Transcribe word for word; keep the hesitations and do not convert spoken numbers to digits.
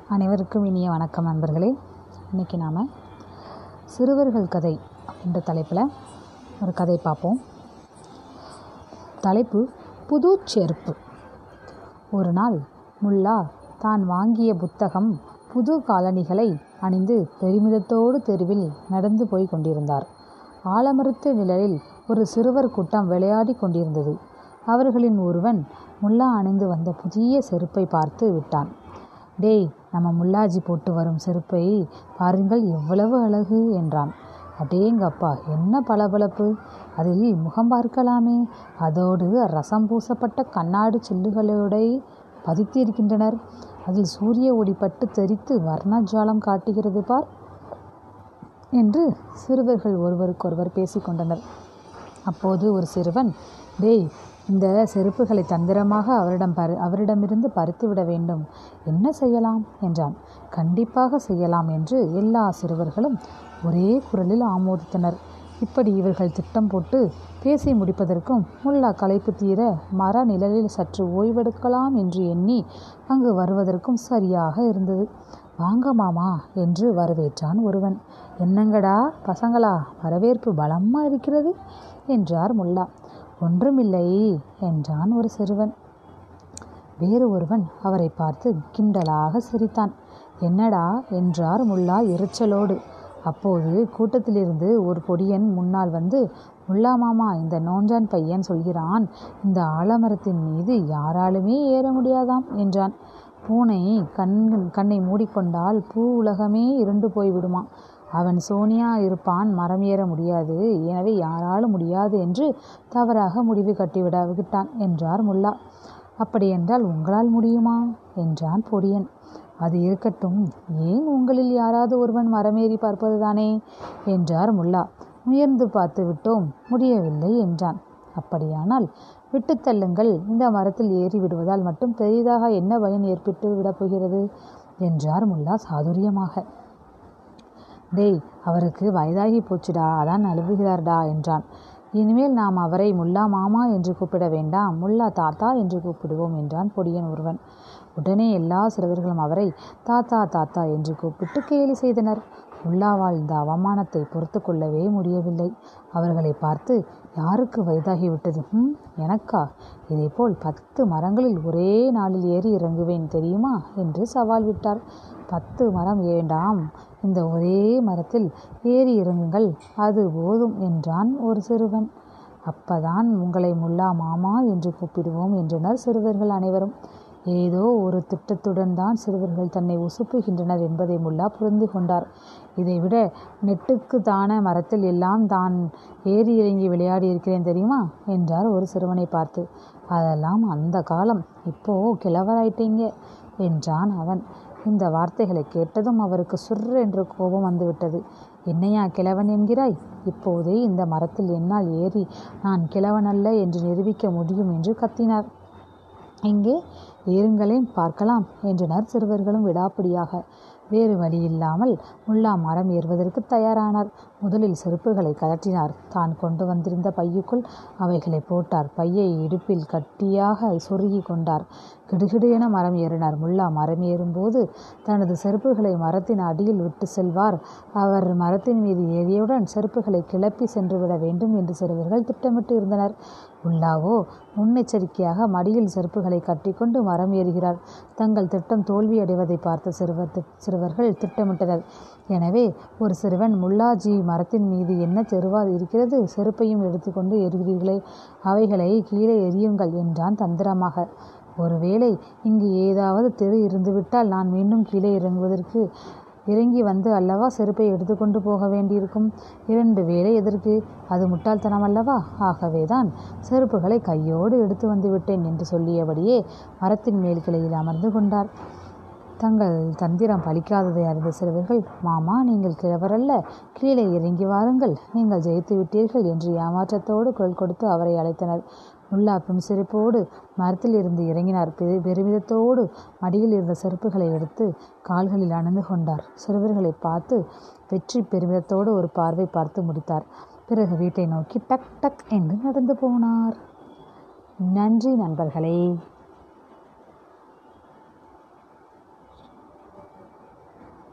அனைவருக்கும் இனிய வணக்கம் நண்பர்களே. இன்றைக்கி நாம் சிறுவர்கள் கதை அப்படின்ற தலைப்பில் ஒரு கதை பார்ப்போம். தலைப்பு புது செருப்பு. ஒரு நாள் முல்லா தான் வாங்கிய புத்தகம் புது காலணிகளை அணிந்து பெருமிதத்தோடு தெருவில் நடந்து போய் கொண்டிருந்தார். ஆலமரத்து நிழலில் ஒரு சிறுவர் கூட்டம் விளையாடி கொண்டிருந்தது. அவர்களின் ஒருவன் முல்லா அணிந்து வந்த புதிய செருப்பை பார்த்து விட்டான். டேய், நம்ம முல்லாஜி போட்டு வரும் செருப்பை பாருங்கள், எவ்வளவு அழகு என்றான். அடேங்கப்பா, என்ன பளபளப்பு! அதில் முகம் பார்க்கலாமே. அதோடு ரசம் பூசப்பட்ட கண்ணாடி சில்லுகளோட பதித்து இருக்கின்றனர். அதில் சூரிய ஒளி பட்டு தெரித்து வர்ணஜாலம் காட்டுகிறது பார் என்று சிறுவர்கள் ஒருவருக்கொருவர் பேசிக்கொண்டனர். அப்போது ஒரு சிறுவன், டேய், இந்த செருப்புகளை தந்திரமாக அவரிடம் பரு அவரிடமிருந்து பறித்துவிட வேண்டும். என்ன செய்யலாம் என்றான். கண்டிப்பாக செய்யலாம் என்று எல்லா சிறுவர்களும் ஒரே குரலில் ஆமோதித்தனர். இப்படி இவர்கள் திட்டம் போட்டு பேசி முடிப்பதற்கும் முல்லா களைப்பு தீர மர நிழலில் சற்று ஓய்வெடுக்கலாம் என்று எண்ணி அங்கு வருவதற்கும் சரியாக இருந்தது. வாங்க மாமா என்று வரவேற்றான் ஒருவன். என்னங்கடா பசங்களா, வரவேற்பு பலமாக இருக்கிறது என்றார் முல்லா. ஒன்றுமில்லை என்றான் ஒரு சிறுவன். வேறு ஒருவன் அவரை பார்த்து கிண்டலாக சிரித்தான். என்னடா என்றார் முல்லா எரிச்சலோடு. அப்போது கூட்டத்திலிருந்து ஒரு பொடியன் முன்னால் வந்து, முல்லா மாமா, இந்த நோஞ்சான் பையன் சொல்கிறான், இந்த ஆலமரத்தின் மீது யாராலுமே ஏற முடியாதாம் என்றான். பூனை கண் கண்ணை மூடிக்கொண்டால் பூ உலகமே இருண்டு போய்விடுமா. அவன் சோனியா இருப்பான், மரம் ஏற முடியாது, எனவே யாராலும் முடியாது என்று தவறாக முடிவு கட்டிவிட விட்டான் என்றார் முல்லா. அப்படியென்றால் உங்களால் முடியுமா என்றான் பொடியன். அது இருக்கட்டும், ஏன் உங்களில் யாராவது ஒருவன் மரமேறி பார்ப்பது தானே என்றார் முல்லா. முயர்ந்து பார்த்து விட்டோம், முடியவில்லை என்றான். அப்படியானால் விட்டு தள்ளுங்கள், இந்த மரத்தில் ஏறி விடுவதால் மட்டும் பெரிதாக என்ன பயன் ஏற்பட்டு விடப்போகிறது என்றார் முல்லா சாதுரியமாக. டேய், அவருக்கு வயதாகி போச்சுடா, அதான் அழுவுகிறார்டா என்றான். இனிமேல் நாம் அவரை முல்லா மாமா என்று கூப்பிட வேண்டாம், முல்லா தாத்தா என்று கூப்பிடுவோம் என்றான் பொடியன் ஒருவன். உடனே எல்லா சிறுவர்களும் அவரை தாத்தா தாத்தா என்று கூப்பிட்டு கேலி செய்தனர். முல்லாவால் இந்த அவமானத்தை பொறுத்து கொள்ளவே முடியவில்லை. அவர்களை பார்த்து, யாருக்கு வயதாகிவிட்டது? ம் எனக்கா? இதேபோல் பத்து மரங்களில் ஒரே நாளில் ஏறி இறங்குவேன் தெரியுமா என்று சவால் விட்டார். பத்து மரம் வேண்டாம், இந்த ஒரே மரத்தில் ஏறி இறங்குங்கள், அது போதும் என்றான் ஒரு சிறுவன். அப்பதான் உங்களை முல்லா மாமா என்று கூப்பிடுவோம் என்றனர் சிறுவர்கள் அனைவரும். ஏதோ ஒரு திட்டத்துடன் தான் சிறுவர்கள் தன்னை உசுப்புகின்றனர் என்பதை முல்லா புரிந்து கொண்டார். இதைவிட நெட்டுக்கு தான மரத்தில் எல்லாம் தான் ஏறி இறங்கி விளையாடி இருக்கிறேன் தெரியுமா என்றார் ஒரு சிறுவனை பார்த்து. அதெல்லாம் அந்த காலம், இப்போ கிழவராயிட்டீங்க என்றான் அவன். இந்த வார்த்தைகளை கேட்டதும் அவருக்கு சுர் என்று கோபம் வந்துவிட்டது. என்னையா கிழவன் என்கிறாய்? இப்போதே இந்த மரத்தில் என்னால் ஏறி நான் கிழவனல்ல என்று நிரூபிக்க முடியும் என்று கத்தினார். இங்கே ஏறுங்களேன் பார்க்கலாம் என்றனர் சிறுவர்களும் விடாப்பிடியாக. வேறு வழியில்லாமல் முல்லா மரம் ஏறுவதற்கு தயாரானார். முதலில் செருப்புகளை கழற்றினார். தான் கொண்டு வந்திருந்த பையுக்குள் அவைகளை போட்டார். பையை இடுப்பில் கட்டியாக சொருகி கொண்டார். கிடுகிடு என மரம் ஏறினார். முல்லா மரம் ஏறும்போது தனது செருப்புகளை மரத்தின் அடியில் விட்டு செல்வார். அவர் மரத்தின் மீது ஏறியவுடன் செருப்புகளை கிளப்பி சென்று விட வேண்டும் என்று சிறுவர்கள் திட்டமிட்டு இருந்தனர். முல்லாவோ முன்னெச்சரிக்கையாக மடியில் செருப்புகளை கட்டிக்கொண்டு மரம் ஏறுகிறார். தங்கள் திட்டம் தோல்வி அடைவதை பார்த்த சிறுவர் சிறுவர்கள் திட்டமிட்டனர். எனவே ஒரு சிறுவன், முல்லாஜி மரத்தின் மீது என்ன தெருவா இருக்கிறது, செருப்பையும் எடுத்துக்கொண்டு ஏறுகிறீர்களே, அவைகளை கீழே எறியுங்கள் என்றான் தந்திரமாக. ஒருவேளை இங்கு ஏதாவது தெரு இருந்துவிட்டால் நான் மீண்டும் கீழே இறங்குவதற்கு இறங்கி வந்து அல்லவா செருப்பை எடுத்துக்கொண்டு போக வேண்டியிருக்கும். இரண்டு வேளை எதற்கு? அது முட்டாள்தனம் அல்லவா? ஆகவேதான் செருப்புகளை கையோடு எடுத்து வந்து விட்டேன் என்று சொல்லியபடியே மரத்தின் மேல் கிளையில் அமர்ந்து கொண்டார். தங்கள் தந்திரம் பலிக்காததை அறிந்த சிறுவர்கள், மாமா நீங்கள் கிழவரல்ல, கீழே இறங்கி வாருங்கள், நீங்கள் ஜெயித்து விட்டீர்கள் என்று ஏமாற்றத்தோடு குரல் கொடுத்து அவரை அழைத்தனர். முல்லா புன்சிரிப்போடு மரத்தில் இருந்து இறங்கினார். பெரு பெருமிதத்தோடு மடியில் இருந்த செருப்புகளை எடுத்து கால்களில் அணிந்து கொண்டார். சிறுவர்களை பார்த்து வெற்றி பெருமிதத்தோடு ஒரு பார்வை பார்த்து முடித்தார். பிறகு வீட்டை நோக்கி டக் டக் என்று நடந்து போனார். நன்றி நண்பர்களே.